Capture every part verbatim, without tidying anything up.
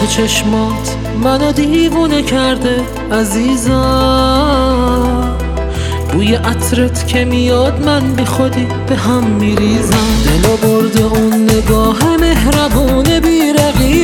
تو چشمات منو دیوونه کرده عزیزم، بوی عطرت که میاد من بی خودی به هم میریزم. دلو برده اون نگاه مهربون بی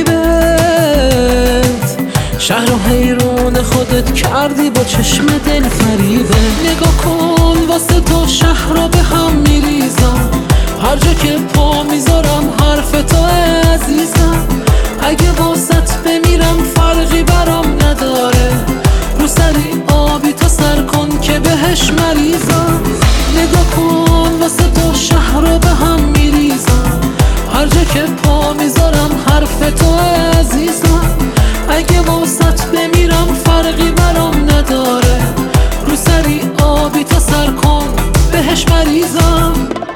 رقیبت، شهر و حیرون خودت کردی با چشم دل فریبه. نگاه کن واسه تو شهر رو به هم میریزم، هر جا که پا میذارم حرف تو عزیزم. اگه واسط بمیرم فرقی برام نداره، رو سری آبی تا سر کن که بهش مریضم. نگاه کن واسه تو شهر رو به هم میریزم، هر جا که پا میذارم حرف تو عزیزم. اگه واسط بمیرم فرقی برام نداره، رو سری آبی تا سر کن بهش مریضم.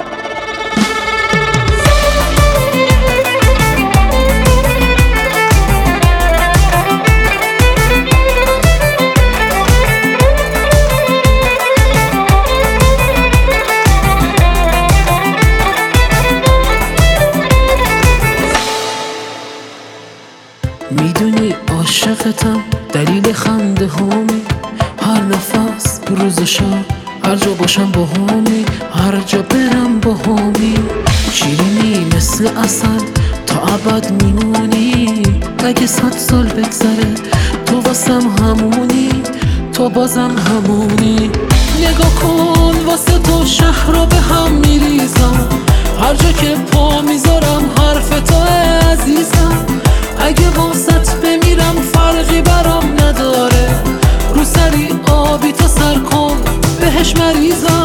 میدونی عاشقتم، دلیل خنده هامی، هر نفس روز و شب، هر جا باشم با هامی، هر جا برم با هامی. شیرینی مثل عسل تا ابد میمونی، اگه صد سال بگذره تو واسم همونی، تو بازم همونی. نگاه کن واسه تو شهر رو به هم میریزم، هر جا که پا میذارم حرف تو عزیزم. اگه واسط بمیرم فرقی برام نداره، رو سری آبی تا سر کن بهش مریضم.